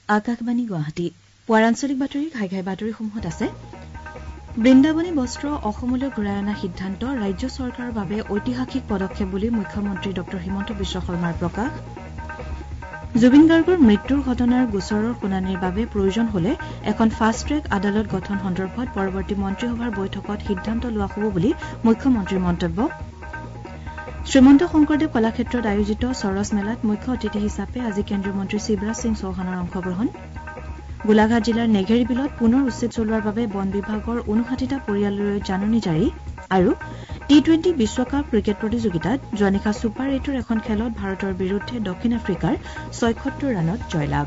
আকাশবাণী গুৱাহাটী পুৱাৰ আঞ্চলিক বাতৰি ঘাই বাতৰিসমূহত আছে বৃন্দাবনী বস্ত্ৰ অসমলৈ ঘূৰাই অনা সিদ্ধান্ত ৰাজ্য চৰকাৰৰ বাবে ঐতিহাসিক পদক্ষেপ বুলি মুখ্যমন্ত্ৰী ড হিমন্ত বিশ্ব শৰ্মাৰ প্ৰকাশ জুবিন গাৰ্গৰ মৃত্যুৰ ঘটনাৰ গোচৰৰ শুনানিৰ বাবে প্ৰয়োজন হলে এখন ফাষ্ট ট্ৰেক আদালত গঠন সন্দৰ্ভত পৰৱৰ্তী মন্ত্ৰীসভাৰ বৈঠকত সিদ্ধান্ত লোৱা হ'ব বুলি মুখ্যমন্ত্ৰীৰ মন্তব্য শ্ৰীমন্ত শংকৰদেৱ কলাক্ষেত্ৰত আয়োজিত সৰস মেলাত মুখ্য অতিথি হিচাপে আজি কেন্দ্ৰীয় মন্ত্ৰী শিৱৰাজ সিং চৌহানৰ অংশগ্ৰহণ গোলাঘাট জিলাৰ নেঘেৰী বিলত পুনৰ উচ্ছেদ চলোৱাৰ বাবে বন বিভাগৰ 59টা পৰিয়াললৈ জাননী জাৰি আৰু টি-20 বিশ্বকাপ ক্ৰিকেট প্ৰতিযোগিতাত যোৱা নিশা ছুপাৰ 8ৰ এখন খেলত ভাৰতৰ বিৰুদ্ধে দক্ষিণ আফ্ৰিকাৰ 76 ৰানত জয়লাভ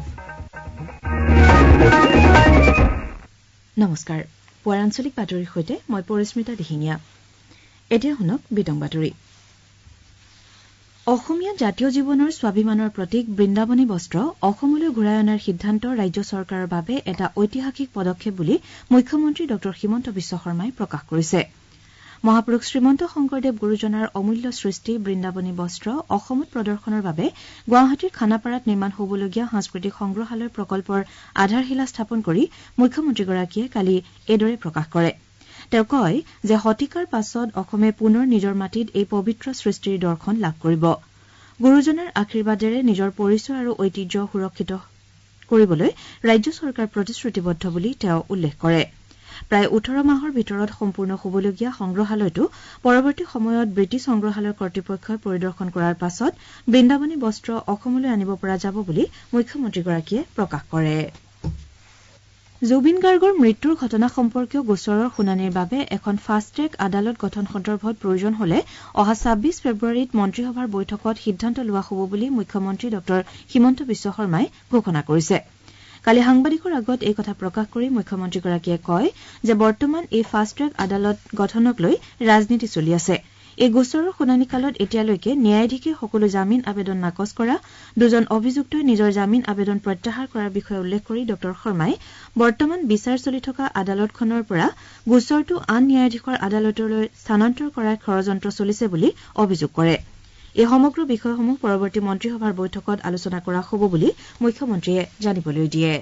নমস্কাৰ পুৱাৰ আঞ্চলিক বাতৰিৰ সৈতে মই পৰিস্মিতা দিহিঙীয়া এতিয়া শুনক বিতং বাতৰি অসমীয়া জাতীয় জীৱনৰ স্বাভিমানৰ প্ৰতীক বৃন্দাবনী বস্ত্ৰ অসমলৈ ঘূৰাই অনাৰ সিদ্ধান্ত ৰাজ্য চৰকাৰৰ বাবে এটা ঐতিহাসিক পদক্ষেপ বুলি মুখ্যমন্ত্ৰী ড হিমন্ত বিশ্ব শৰ্মাই প্ৰকাশ কৰিছে মহাপুৰুষ শ্ৰীমন্ত শংকৰদেৱ গুৰুজনাৰ অমূল্য সৃষ্টি বৃন্দাবনী বস্ত্ৰ অসমত প্ৰদৰ্শনৰ বাবে গুৱাহাটীৰ খানাপাৰাত নিৰ্মাণ হ'বলগীয়া সাংস্কৃতিক সংগ্ৰহালয় প্ৰকল্পৰ আধাৰশিলা স্থাপন কৰি মুখ্যমন্ত্ৰীগৰাকীয়ে কালি এইদৰে প্ৰকাশ কৰে তেওঁ কয় যে শতিকাৰ পাছত অসমে পুনৰ নিজৰ মাটিত এই পবিত্ৰ সৃষ্টিৰ দৰ্শন লাভ কৰিব গুৰুজনাৰ আশীৰ্বাদেৰে নিজৰ পৰিচয় আৰু ঐতিহ্য সুৰক্ষিত কৰিবলৈ ৰাজ্য চৰকাৰ প্ৰতিশ্ৰুতিবদ্ধ বুলি তেওঁ উল্লেখ কৰে প্ৰায় 18 মাহৰ ভিতৰত সম্পূৰ্ণ হ'বলগীয়া সংগ্ৰহালয়টো পৰৱৰ্তী সময়ত ব্ৰিটিছ সংগ্ৰহালয় কৰ্তৃপক্ষই পৰিদৰ্শন কৰাৰ পাছত বৃন্দাবনী বস্ত্ৰ অসমলৈ আনিব পৰা যাব বুলি মুখ্যমন্ত্ৰীগৰাকীয়ে প্ৰকাশ কৰে জুবিন গাৰ্গৰ মৃত্যুৰ ঘটনা সম্পৰ্কীয় গোচৰৰ শুনানিৰ বাবে এখন ফাষ্ট ট্ৰেক আদালত গঠন সন্দৰ্ভত প্ৰয়োজন হলে অহা 26 ফেব্ৰুৱাৰীত মন্ত্ৰীসভাৰ বৈঠকত সিদ্ধান্ত লোৱা হ'ব বুলি মুখ্যমন্ত্ৰী ড হিমন্ত বিশ্ব শৰ্মাই ঘোষণা কৰিছে কালি সাংবাদিকৰ আগত এই কথা প্ৰকাশ কৰি মুখ্যমন্ত্ৰীগৰাকীয়ে কয় যে বৰ্তমান এই ফাষ্ট ট্ৰেক আদালত গঠনক লৈ ৰাজনীতি চলি আছে এই গোচৰৰ শুনানি কালত এতিয়ালৈকে ন্যায়াধীশে সকলো জামিন আবেদন নাকচ কৰা দুজন অভিযুক্তই নিজৰ জামিন আবেদন প্ৰত্যাহাৰ কৰাৰ বিষয়ে উল্লেখ কৰি ড শৰ্মাই বৰ্তমান বিচাৰ চলি থকা আদালতখনৰ পৰা গোচৰটো আন ন্যায়াধীশৰ আদালতলৈ স্থানান্তৰ কৰাৰ ষড়যন্ত্ৰ চলিছে বুলি অভিযোগ কৰে এই সমগ্ৰ বিষয়সমূহ পৰৱৰ্তী মন্ত্ৰীসভাৰ বৈঠকত আলোচনা কৰা হ'ব বুলি মুখ্যমন্ত্ৰীয়ে জানিবলৈ দিয়ে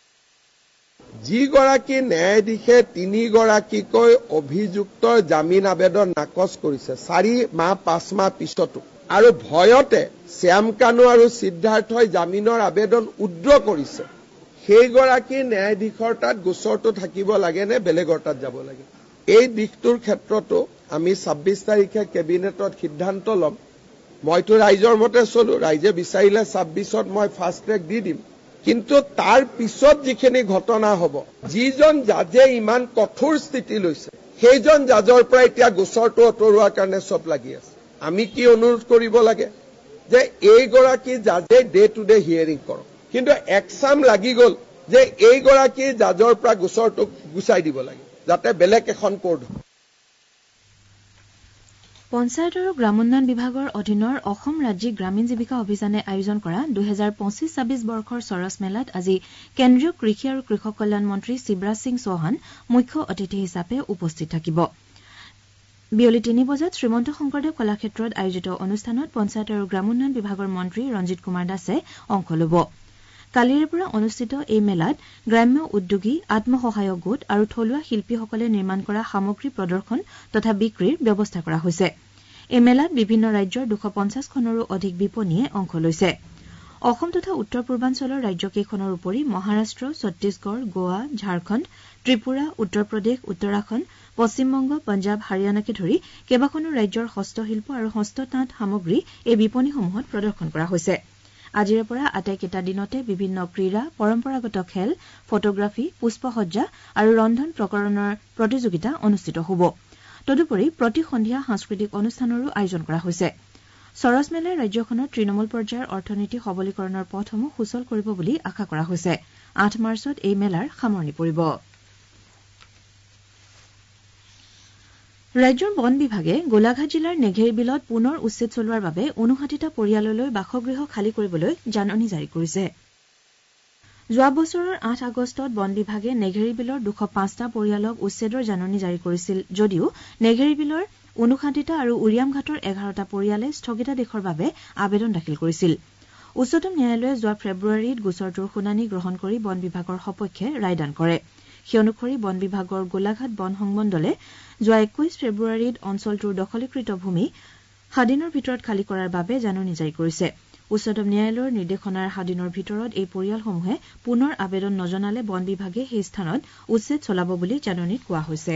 যিগৰাকী ন্যায়াধীশে 3 গৰাকীকৈ অভিযুক্তৰ জামিন আবেদন নাকচ কৰিছে 4 মাহ 5 মাহ পিছতো আৰু ভয়তে শ্যাম কানু আৰু সিদ্ধাৰ্থই জামিনৰ আবেদন উদ্ৰ কৰিছে সেইগৰাকী ন্যায়াধীশৰ তাত গোচৰটো থাকিব লাগে নে বেলেগৰ তাত যাব লাগে এই দিশটোৰ ক্ষেত্ৰতো আমি 26 তাৰিখে কেবিনেটত সিদ্ধান্ত ল'ম মইতো ৰাইজৰ মতে চলো ৰাইজে বিচাৰিলে 26ত মই ফাষ্ট ট্ৰেক দি দিম কিন্তু তাৰ পিছত যিখিনি ঘটনা হ'ব যিজন জাজে ইমান কঠোৰ স্থিতি লৈছে সেইজন জাজৰ পৰা এতিয়া গোচৰটো অতৰুৱাৰ কাৰণে সব লাগি আছে আমি কি অনুৰোধ কৰিব লাগে যে এইগৰাকী জাজে ডে টু ডে হিয়াৰিং কৰক কিন্তু একসাম লাগি গ'ল যে এইগৰাকী জাজৰ পৰা গোচৰটো গুচাই দিব লাগে যাতে বেলেগ এখন কোৰ্ট পঞ্চায়ত আৰু গ্ৰামোন্নয়ন বিভাগৰ অধীনৰ অসম ৰাজ্যিক গ্ৰামীণ জীৱিকা অভিযানে আয়োজন কৰা 2025-26 বৰ্ষৰ সৰস মেলাত আজি কেন্দ্ৰীয় কৃষি আৰু কৃষক কল্যাণ মন্ত্ৰী শিৱৰাজ সিং চৌহান মুখ্য অতিথি হিচাপে উপস্থিত থাকিব বিয়লি 3 বজাত শ্ৰীমন্ত শংকৰদেৱ কলাক্ষেত্ৰত আয়োজিত অনুষ্ঠানত পঞ্চায়ত আৰু গ্ৰামোন্নয়ন বিভাগৰ মন্ত্ৰী ৰঞ্জিত কুমাৰ দাসে অংশ ল'ব কালিৰে পৰা অনুষ্ঠিত এই মেলাত গ্ৰাম্য উদ্যোগী আত্মসহায়ক গোট আৰু থলুৱা শিল্পীসকলে নিৰ্মাণ কৰা সামগ্ৰী প্ৰদৰ্শন তথা বিক্ৰীৰ ব্যৱস্থা কৰা হৈছে এই মেলাত বিভিন্ন ৰাজ্যৰ 250খনৰো অধিক বিপণীয়ে অংশ লৈছে অসম তথা উত্তৰ পূৰ্বাঞ্চলৰ ৰাজ্যকেইখনৰ উপৰি মহাৰাষ্ট্ৰ ছত্তীশগড় গোৱা ঝাৰখণ্ড ত্ৰিপুৰা উত্তৰ প্ৰদেশ উত্তৰাখণ্ড পশ্চিমবংগ পঞ্জাৱ হাৰিয়ানাকে ধৰি কেইবাখনো ৰাজ্যৰ হস্তশিল্প আৰু হস্ততাঁত সামগ্ৰী এই বিপণীসমূহত প্ৰদৰ্শন কৰা হৈছে আজিৰে পৰা আটাইকেইটা দিনতে বিভিন্ন ক্ৰীড়া পৰম্পৰাগত খেল ফটোগ্ৰাফী পুষ্পসজ্জা আৰু ৰন্ধন প্ৰকৰণৰ প্ৰতিযোগিতা অনুষ্ঠিত হ'ব তদুপৰি প্ৰতি সন্ধিয়া সাংস্কৃতিক অনুষ্ঠানৰো আয়োজন কৰা হৈছে সৰস মেলাই ৰাজ্যখনৰ তৃণমূল পৰ্যায়ৰ অৰ্থনীতি সবলীকৰণৰ পথসমূহ সুচল কৰিব বুলি আশা কৰা হৈছে 8 মাৰ্চত এই মেলাৰ সামৰণি পৰিব ৰাজ্যৰ বন বিভাগে গোলাঘাট জিলাৰ নেঘেৰী বিলত পুনৰ উচ্ছেদ চলোৱাৰ বাবে 59টা পৰিয়াললৈ বাসগৃহ খালী কৰিবলৈ জাননী জাৰি কৰিছে যোৱা বছৰৰ 8 আগষ্টত বন বিভাগে নেঘেৰী বিলৰ 205টা পৰিয়ালক উচ্ছেদৰ জাননী জাৰি কৰিছিল যদিও নেঘেৰী বিলৰ 59টা আৰু উৰিয়ামঘাটৰ 11টা পৰিয়ালে স্থগিতাদেশৰ বাবে আবেদন দাখিল কৰিছিল উচ্চতম ন্যায়ালয়ে যোৱা ফেব্ৰুৱাৰীত গোচৰটোৰ শুনানি গ্ৰহণ কৰি বন বিভাগৰ সপক্ষে ৰায়দান কৰে সেই অনুসৰি বন বিভাগৰ গোলাঘাট বন সংমণ্ডলে যোৱা 21 ফেব্ৰুৱাৰীত অঞ্চলটোৰ দখলীকৃত ভূমি 7 দিনৰ ভিতৰত খালী কৰাৰ বাবে জাননী জাৰি কৰিছে উচ্চতম ন্যায়ালয়ৰ নিৰ্দেশনাৰ 7 দিনৰ ভিতৰত এই পৰিয়ালসমূহে পুনৰ আবেদন নজনালে বন বিভাগে সেই স্থানত উচ্ছেদ চলাব বুলি জাননীত কোৱা হৈছে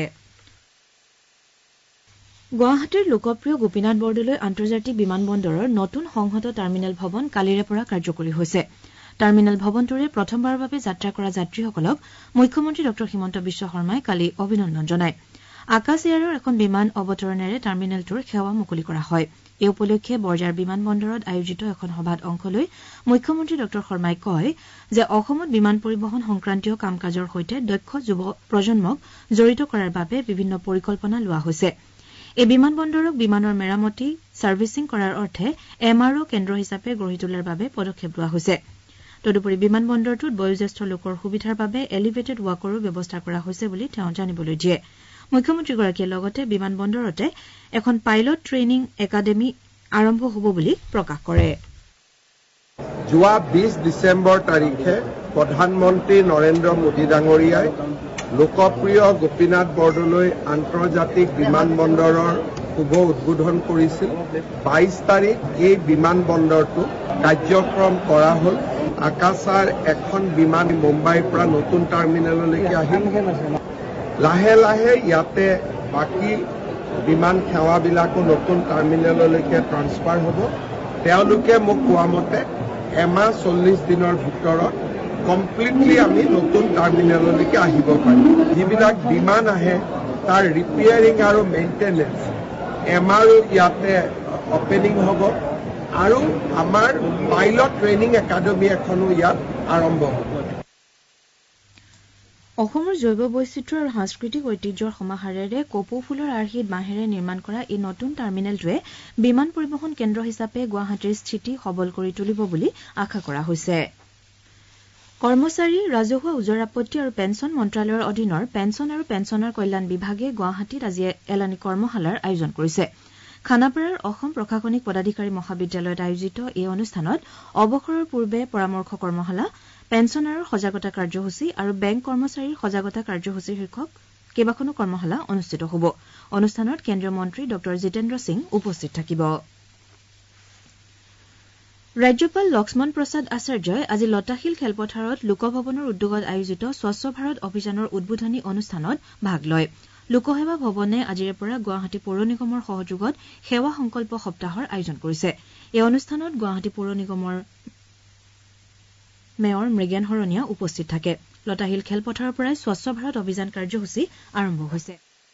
গুৱাহাটীৰ লোকপ্ৰিয় গোপীনাথ বৰদলৈ আন্তৰ্জাতিক বিমানবন্দৰৰ নতুন সংহত টাৰ্মিনেল ভৱন কালিৰে পৰা কাৰ্যকৰী হৈছে টাৰ্মিনেল ভৱনটোৰে প্ৰথমবাৰৰ বাবে যাত্ৰা কৰা যাত্ৰীসকলক মুখ্যমন্ত্ৰী ডক্টৰ হিমন্ত বিশ্ব শৰ্মাই কালি অভিনন্দন জনায় আকাশ এয়াৰৰ এখন বিমান অৱতৰণেৰে টাৰ্মিনেলটোৰ সেৱা মুকলি কৰা হয় এই উপলক্ষে বৰজাৰ বিমানবন্দৰত আয়োজিত এখন সভাত অংশ লৈ মুখ্যমন্ত্ৰী ডক্টৰ শৰ্মাই কয় যে অসমত বিমান পৰিবহণ সংক্ৰান্তীয় কাম কাজৰ সৈতে দক্ষ যুৱ প্ৰজন্মক জড়িত কৰাৰ বাবে বিভিন্ন পৰিকল্পনা লোৱা হৈছে এই বিমানবন্দৰক বিমানৰ মেৰামতি ছাৰ্ভিচিং কৰাৰ অৰ্থে এমআৰও কেন্দ্ৰ হিচাপে গঢ়ি তোলাৰ বাবে পদক্ষেপ লোৱা হৈছে তদুপৰি বিমানবন্দৰটোত বয়োজ্যেষ্ঠ লোকৰ সুবিধাৰ বাবে এলিভেটেড ৱাকৰো ব্যৱস্থা কৰা হৈছে বুলি তেওঁ জানিবলৈ দিয়ে মুখ্যমন্ত্ৰীগৰাকীয়ে লগতে বিমানবন্দৰতে এখন পাইলট ট্ৰেইনিং একাডেমী আৰম্ভ হ'ব বুলি প্ৰকাশ কৰে যোৱা 20 ডিচেম্বৰ তাৰিখে প্ৰধানমন্ত্ৰী নৰেন্দ্ৰ মোদী ডাঙৰীয়াই লোকপ্ৰিয় গোপীনাথ বৰদলৈ আন্তৰ্জাতিক বিমানবন্দৰৰ শুভ উদ্বোধন কৰিছিল 22 তাৰিখ এই বিমানবন্দৰটো কাৰ্যক্ৰম কৰা হ'ল আকাশৰ এখন বিমান মুম্বাইৰ পৰা নতুন টাৰ্মিনেললৈকে আহিল লাহে লাহে ইয়াতে বাকি বিমান সেৱাবিলাকো নতুন টাৰ্মিনেললৈকে ট্ৰান্সফাৰ হ'ব তেওঁলোকে মোক কোৱা মতে এমাহ 40 দিনৰ ভিতৰত কমপ্লিটলি আমি নতুন টাৰ্মিনেললৈকে আহিব পাৰিম যিবিলাক বিমান আহে তাৰ ৰিপেয়াৰিং আৰু মেইনটেনেন্স এমআৰও ইয়াতে অপেনিং হ'ব আৰু আমাৰ পাইলট ট্ৰেইনিং একাডেমী এখনো ইয়াত আৰম্ভ হ'ব অসমৰ জৈৱ বৈচিত্ৰ্য আৰু সাংস্কৃতিক ঐতিহ্যৰ সমাহাৰেৰে কপৌ ফুলৰ আৰ্হিত বাঁহেৰে নিৰ্মাণ কৰা এই নতুন টাৰ্মিনেলটোৱে বিমান পৰিবহণ কেন্দ্ৰ হিচাপে গুৱাহাটীৰ স্থিতি সবল কৰি তুলিব বুলি আশা কৰা হৈছে কৰ্মচাৰী ৰাজহুৱা ওজৰ আপত্তি আৰু পেন্সন মন্ত্ৰালয়ৰ অধীনৰ পেন্সন আৰু পেন্সনাৰ কল্যাণ বিভাগে গুৱাহাটীত আজি এলানি কৰ্মশালাৰ আয়োজন কৰিছে খানাপাৰাৰ অসম প্ৰশাসনিক পদাধিকাৰী মহাবিদ্যালয়ত আয়োজিত এই অনুষ্ঠানত অৱসৰৰ পূৰ্বে পৰামৰ্শ কৰ্মশালা পেন্সনাৰৰ সজাগতা কাৰ্যসূচী আৰু বেংক কৰ্মচাৰীৰ সজাগতা কাৰ্যসূচী শীৰ্ষক কেইবাখনো কৰ্মশালা অনুষ্ঠিত হ'ব অনুষ্ঠানত কেন্দ্ৰীয় মন্ত্ৰী ড জিতেন্দ্ৰ সিং উপস্থিত থাকিব ৰাজ্যপাল লক্ষ্মণ প্ৰসাদ আচাৰ্যই আজি লতাশিল খেলপথাৰত লোকভৱনৰ উদ্যোগত আয়োজিত স্বচ্ছ ভাৰত অভিযানৰ উদ্বোধনী অনুষ্ঠানত ভাগ লয় লোকসেৱা ভৱনে আজিৰে পৰা গুৱাহাটী পৌৰ নিগমৰ সহযোগত সেৱা সংকল্প সপ্তাহৰ আয়োজন কৰিছে এই অনুষ্ঠানত গুৱাহাটী পৌৰ নিগমৰ মেয়ৰ মৃগেন হৰণীয়া উপস্থিত থাকে লতাশিল খেলপথাৰৰ পৰাই স্বচ্ছ ভাৰত অভিযান কাৰ্যসূচী আৰম্ভ হৈছে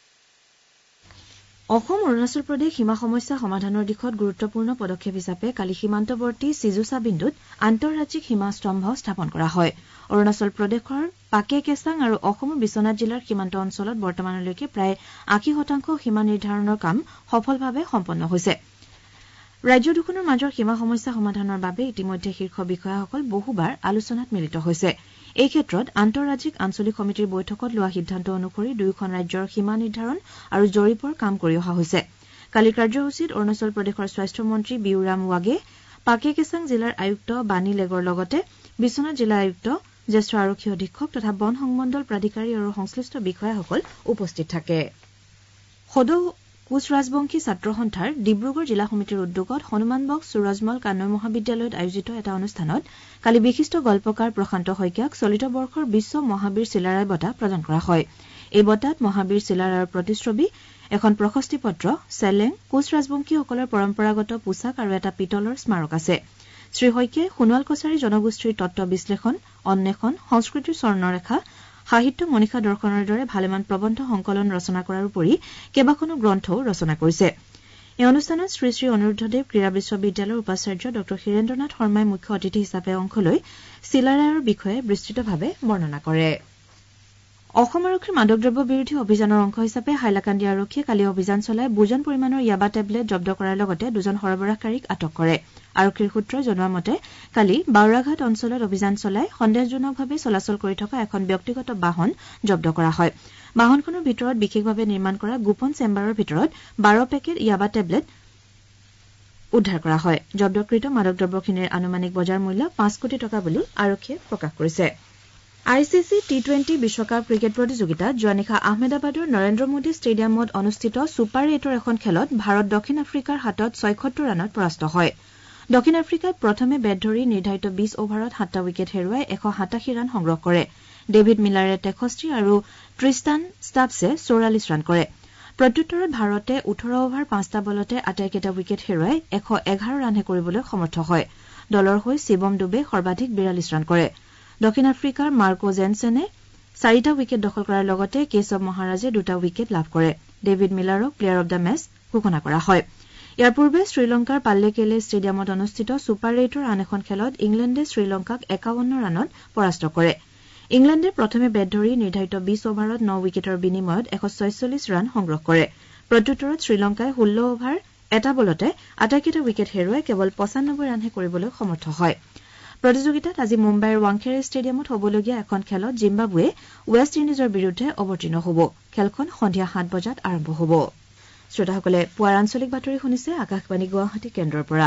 অসম অৰুণাচল প্ৰদেশ সীমা সমস্যা সমাধানৰ দিশত গুৰুত্বপূৰ্ণ পদক্ষেপ হিচাপে কালি সীমান্তৱৰ্তী চিজুচা বিন্দুত আন্তঃৰাজ্যিক সীমা স্তম্ভ স্থাপন কৰা হয় অৰুণাচল প্ৰদেশৰ পাকে কেচাং আৰু অসমৰ বিশ্বনাথ জিলাৰ সীমান্ত অঞ্চলত বৰ্তমানলৈকে প্ৰায় ৮০% সীমা নিৰ্ধাৰণৰ কাম সফলভাৱে সম্পন্ন হৈছে ৰাজ্য দুখনৰ মাজৰ সীমা সমস্যা সমাধানৰ বাবে ইতিমধ্যে শীৰ্ষ বিষয়াসকল বহুবাৰ আলোচনাত মিলিত হৈছে এই ক্ষেত্ৰত আন্তঃৰাজ্যিক আঞ্চলিক সমিতিৰ বৈঠকত লোৱা সিদ্ধান্ত অনুসৰি দুয়োখন ৰাজ্যৰ সীমা নিৰ্ধাৰণ আৰু জৰীপৰ কাম কৰি অহা হৈছে কালিৰ কাৰ্যসূচীত অৰুণাচল প্ৰদেশৰ স্বাস্থ্য মন্ত্ৰী বিউৰাম ৱাগে পাকে কেচাং জিলাৰ আয়ুক্ত বাণী লেগৰ লগতে বিশ্বনাথ জিলা আয়ুক্ত জ্যেষ্ঠ আৰক্ষী অধীক্ষক তথা বন সংমণ্ডল প্ৰাধিকাৰী আৰু সংশ্লিষ্ট বিষয়াসকল উপস্থিত থাকে সদৌ কোচ ৰাজবংশী ছাত্ৰ সন্থাৰ ডিব্ৰুগড় জিলা সমিতিৰ উদ্যোগত হনুমান বক্স সুৰজমল কানৈ মহাবিদ্যালয়ত আয়োজিত এটা অনুষ্ঠানত কালি বিশিষ্ট গল্পকাৰ প্ৰশান্ত শইকীয়াক চলিত বৰ্ষৰ বিশ্ব মহাবীৰ চিলাৰায় বঁটা প্ৰদান কৰা হয় এই বঁটাত মহাবীৰ চিলাৰায়ৰ প্ৰতিচ্ছবি এখন প্ৰশস্তি পত্ৰ চেলেং কোচ ৰাজবংশীসকলৰ পৰম্পৰাগত পোছাক আৰু এটা পিতলৰ স্মাৰক আছে শ্ৰী শইকীয়াই সোণোৱাল কছাৰী জনগোষ্ঠীৰ তত্ত্ব বিশ্লেষণ অন্বেষণ সংস্কৃতিৰ স্বৰ্ণৰেখা সাহিত্য মনীষা দৰ্শনৰ দৰে ভালেমান প্ৰবন্ধ সংকলন ৰচনা কৰাৰ উপৰি কেইবাখনো গ্ৰন্থও ৰচনা কৰিছে এই অনুষ্ঠানত শ্ৰী শ্ৰী অনিৰুদ্ধদেৱ ক্ৰীড়া বিশ্ববিদ্যালয়ৰ উপাচাৰ্য ড হীৰেন্দ্ৰনাথ শৰ্মাই মুখ্য অতিথি হিচাপে অংশ লৈ চিলাৰায়ৰ বিষয়ে বিস্তৃতভাৱে বৰ্ণনা কৰে অসম আৰক্ষীৰ মাদক দ্ৰব্য বিৰোধী অভিযানৰ অংশ হিচাপে হাইলাকান্দি আৰক্ষীয়ে কালি অভিযান চলাই বুজন পৰিমাণৰ ইয়াবা টেবলেট জব্দ কৰাৰ লগতে দুজন সৰবৰাহকাৰীক আটক কৰে আৰক্ষীৰ সূত্ৰই জনোৱা মতে কালি বাউৰাঘাট অঞ্চলত অভিযান চলাই সন্দেহজনকভাৱে চলাচল কৰি থকা এখন ব্যক্তিগত বাহন জব্দ কৰা হয় বাহনখনৰ ভিতৰত বিশেষভাৱে নিৰ্মাণ কৰা গোপন চেম্বাৰৰ ভিতৰত 12 পেকেট ইয়াবা টেবলেট উদ্ধাৰ কৰা হয় জব্দকৃত মাদক দ্ৰব্যখিনিৰ আনুমানিক বজাৰ মূল্য 5 কোটি টকা বুলি আৰক্ষীয়ে প্ৰকাশ কৰিছে আইচিচি টি20 বিশ্বকাপ ক্ৰিকেট প্ৰতিযোগিতাত যোৱা নিশা আহমেদাবাদৰ নৰেন্দ্ৰ মোদী ষ্টেডিয়ামত অনুষ্ঠিত ছুপাৰ 8ৰ এখন খেলত ভাৰত দক্ষিণ আফ্ৰিকাৰ হাতত 76 ৰানত পৰাস্ত হয় দক্ষিণ আফ্ৰিকাই প্ৰথমে বেট ধৰি নিৰ্ধাৰিত 20 অভাৰত 7টা উইকেট হেৰুৱাই 187 ৰান সংগ্ৰহ কৰে ডেভিড মিলাৰে 63 আৰু ট্ৰিষ্টান ষ্টাপছে 44 ৰান কৰে প্ৰত্যুত্তৰত ভাৰতে 18 অভাৰ 5টা বলতে আটাইকেইটা উইকেট হেৰুৱাই 111 ৰানহে কৰিবলৈ সমৰ্থ হয় দলৰ হৈ শিৱম ডুবে সৰ্বাধিক 42 ৰান কৰে দক্ষিণ আফ্ৰিকাৰ মাৰ্কো জেনছেনে 4টা উইকেট দখল কৰাৰ লগতে কেশৱ মহাৰাজে 2টা উইকেট লাভ কৰে ডেভিড মিলাৰক প্লেয়াৰ অব দ্য মেচ ঘোষণা কৰা হয় ইয়াৰ পূৰ্বে শ্ৰীলংকাৰ পাল্লেকেলে ষ্টেডিয়ামত অনুষ্ঠিত ছুপাৰ 8ৰ আন এখন খেলত ইংলেণ্ডে শ্ৰীলংকাক 51 ৰানত পৰাস্ত কৰে ইংলেণ্ডে প্ৰথমে বেট ধৰি নিৰ্ধাৰিত 20 অভাৰত 9 উইকেটৰ বিনিময়ত 146 ৰান সংগ্ৰহ কৰে প্ৰত্যুত্তৰত শ্ৰীলংকাই 16 অভাৰ 1টা বলতে আটাইকেইটা উইকেট হেৰুৱাই কেৱল 95 ৰানহে কৰিবলৈ সমৰ্থ হয় প্ৰতিযোগিতাত আজি মুম্বাইৰ ৱাংখেড়ে ষ্টেডিয়ামত হ'বলগীয়া এখন খেলত জিম্বাবুৱে ৱেষ্ট ইণ্ডিজৰ বিৰুদ্ধে অৱতীৰ্ণ হ'ব খেলখন সন্ধিয়া 7 বজাত আৰম্ভ হ'ব শ্ৰোতাসকলে পুৱাৰ আঞ্চলিক বাতৰি শুনিছে আকাশবাণী গুৱাহাটী কেন্দ্ৰৰ পৰা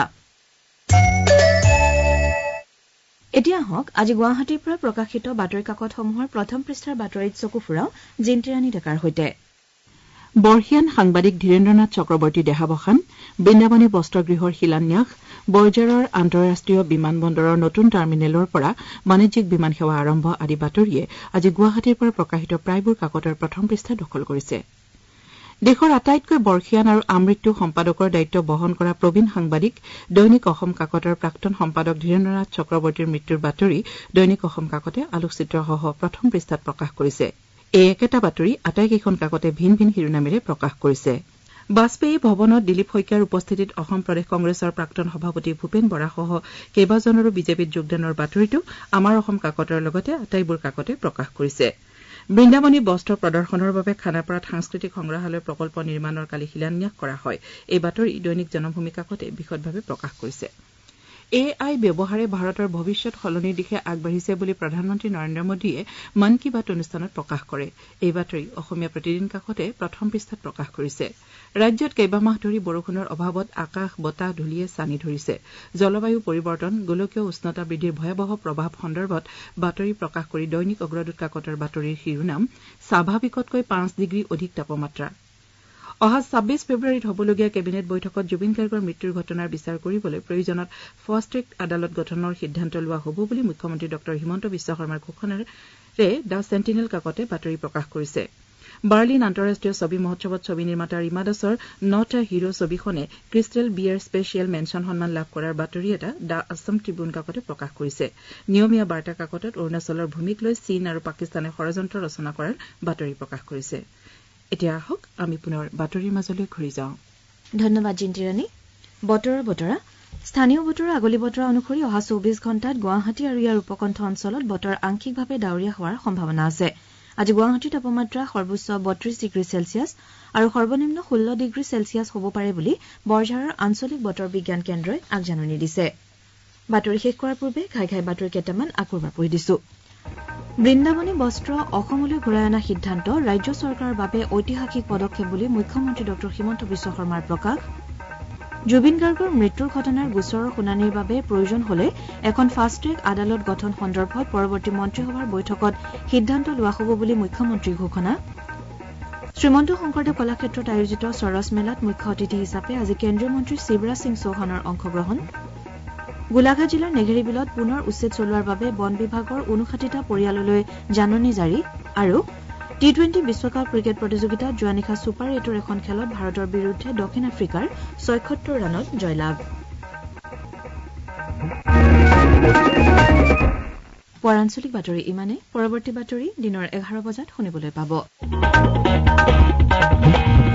এতিয়া হওক আজি গুৱাহাটীৰ পৰা প্ৰকাশিত বাতৰি কাকতসমূহৰ প্ৰথম পৃষ্ঠাৰ বাতৰিত চকু ফুৰাও জিন্তিৰাণী ডেকাৰ সৈতে বৰ্ষিয়ান সাংবাদিক ধীৰেন্দ্ৰনাথ চক্ৰৱৰ্তী দেহাৱসান বৃন্দাবনী বস্ত্ৰগৃহৰ শিলান্যাস বৰজাৰৰ আন্তঃৰাষ্ট্ৰীয় বিমানবন্দৰৰ নতুন টাৰ্মিনেলৰ পৰা বাণিজ্যিক বিমান সেৱা আৰম্ভ আদি বাতৰিয়ে আজি গুৱাহাটীৰ পৰা প্ৰকাশিত প্ৰায়বোৰ কাকতৰ প্ৰথম পৃষ্ঠা দখল কৰিছে দেশৰ আটাইতকৈ বৰ্ষিয়ান আৰু আমৃত্যু সম্পাদকৰ দায়িত্ব বহন কৰা প্ৰবীণ সাংবাদিক দৈনিক অসম কাকতৰ প্ৰাক্তন সম্পাদক ধীৰেন্দ্ৰনাথ চক্ৰৱৰ্তীৰ মৃত্যুৰ বাতৰি দৈনিক অসম কাকতে আলোকচিত্ৰসহ প্ৰথম পৃষ্ঠাত প্ৰকাশ কৰিছে এই একেটা বাতৰি আটাইকেইখন কাকতে ভিন ভিন শিৰোনামেৰে প্ৰকাশ কৰিছে বাজপেয়ী ভৱনত দিলীপ শইকীয়াৰ উপস্থিতিত অসম প্ৰদেশ কংগ্ৰেছৰ প্ৰাক্তন সভাপতি ভূপেন বৰাসহ কেইবাজনৰো বিজেপিত যোগদানৰ বাতৰিটো আমাৰ অসম কাকতৰ লগতে আটাইবোৰ কাকতে প্ৰকাশ কৰিছে বৃন্দাবনী বস্ত্ৰ প্ৰদৰ্শনৰ বাবে খানাপাৰাত সাংস্কৃতিক সংগ্ৰহালয় প্ৰকল্প নিৰ্মাণৰ কালি শিলান্যাস কৰা হয় এই বাতৰি দৈনিক জনভূমি কাকতে বিশদভাৱে প্ৰকাশ কৰিছে AI ব্যৱহাৰে ভাৰতৰ ভৱিষ্যৎ সলনিৰ দিশে আগবাঢ়িছে বুলি প্ৰধানমন্ত্ৰী নৰেন্দ্ৰ মোদীয়ে মন কী বাত অনুষ্ঠানত প্ৰকাশ কৰে এই বাতৰি অসমীয়া প্ৰতিদিন কাকতে প্ৰথম পৃষ্ঠাত প্ৰকাশ কৰিছে ৰাজ্যত কেইবামাহ ধৰি বৰষুণৰ অভাৱত আকাশ বতাহ ধূলিয়ে চানি ধৰিছে জলবায়ু পৰিৱৰ্তন গোলকীয় উষ্ণতা বৃদ্ধিৰ ভয়াৱহ প্ৰভাৱ সন্দৰ্ভত বাতৰি প্ৰকাশ কৰি দৈনিক অগ্ৰদূত কাকতৰ বাতৰিৰ শিৰোনাম স্বাভাৱিকতকৈ 5 ডিগ্ৰী অধিক তাপমাত্ৰা অহা 26 ফেব্ৰুৱাৰীত হ'বলগীয়া কেবিনেট বৈঠকত জুবিন গাৰ্গৰ মৃত্যুৰ ঘটনাৰ বিচাৰ কৰিবলৈ প্ৰয়োজনত ফাষ্ট ট্ৰেক আদালত গঠনৰ সিদ্ধান্ত লোৱা হ'ব বুলি মুখ্যমন্ত্ৰী ডঃ হিমন্ত বিশ্ব শৰ্মাৰ ঘোষণাৰে দ্য চেণ্টিনেল কাকতে বাতৰি প্ৰকাশ কৰিছে বাৰ্লিন আন্তঃৰাষ্ট্ৰীয় ছবি মহোৎসৱত ছবি নিৰ্মাতা ৰীমা দাসৰ নট এ হিৰো ছবিখনে ক্ৰিষ্টেল বিয়েৰ স্পেচিয়েল মেনশ্যন সন্মান লাভ কৰাৰ বাতৰি এটা দ্য আছাম ট্ৰিবিউন কাকতে প্ৰকাশ কৰিছে নিয়মীয়া বাৰ্তা কাকতত অৰুণাচলৰ ভূমিক লৈ চীন আৰু পাকিস্তানে ষড়যন্ত্ৰ ৰচনা কৰাৰ বাতৰি প্ৰকাশ কৰিছে এতিয়া আহক আমি পুনৰ বাতৰিৰ মাজলৈ ঘূৰি যাওঁ ধন্যবাদ জিন্তিৰাণী বতৰৰ বতৰা স্থানীয় বতৰৰ আগলি বতৰা অনুসৰি অহা 24 ঘণ্টাত গুৱাহাটী আৰু ইয়াৰ উপকণ্ঠ অঞ্চলত বতৰ আংশিকভাৱে ডাৱৰীয়া হোৱাৰ সম্ভাৱনা আছে আজি গুৱাহাটীৰ তাপমাত্ৰা সৰ্বোচ্চ 32 ডিগ্ৰী চেলছিয়াছ আৰু সৰ্বনিম্ন 16 ডিগ্ৰী চেলছিয়াছ হ'ব পাৰে বুলি বৰঝাৰৰ আঞ্চলিক বতৰ বিজ্ঞান কেন্দ্ৰই আগজাননী দিছে বাতৰি শেষ কৰাৰ পূৰ্বে ঘাই ঘাই বাতৰি কেইটামান আকৌ এবাৰ পঢ়ি দিছো বৃন্দাবনী বস্ত্ৰ অসমলৈ ঘূৰাই অনা সিদ্ধান্ত ৰাজ্য চৰকাৰৰ বাবে ঐতিহাসিক পদক্ষেপ বুলি মুখ্যমন্ত্ৰী ডঃ হিমন্ত বিশ্ব শৰ্মাৰ প্ৰকাশ জুবিন গাৰ্গৰ মৃত্যুৰ ঘটনাৰ গোচৰৰ শুনানিৰ বাবে প্ৰয়োজন হলে এখন ফাষ্ট ট্ৰেক আদালত গঠন সন্দৰ্ভত পৰৱৰ্তী মন্ত্ৰীসভাৰ বৈঠকত সিদ্ধান্ত লোৱা হ'ব বুলি মুখ্যমন্ত্ৰীৰ ঘোষণা শ্ৰীমন্ত শংকৰদেৱ কলাক্ষেত্ৰত আয়োজিত সৰস মেলাত মুখ্য অতিথি হিচাপে আজি কেন্দ্ৰীয় মন্ত্ৰী শিৱৰাজ সিং চৌহানৰ অংশগ্ৰহণ গোলাঘাট জিলাৰ নেঘেৰী বিলত পুনৰ উচ্ছেদ চলোৱাৰ বাবে বন বিভাগৰ 59টা পৰিয়াললৈ জাননী জাৰি আৰু টি20 বিশ্বকাপ ক্ৰিকেট প্ৰতিযোগিতাত যোৱা নিশা ছুপাৰ 8ৰ এখন খেলত ভাৰতৰ বিৰুদ্ধে দক্ষিণ আফ্ৰিকাৰ 76 ৰানত জয়লাভ পুৱাৰ আঞ্চলিক বাতৰি ইমানে পৰৱৰ্তী বাতৰি দিনৰ 11 বজাত শুনিবলৈ পাব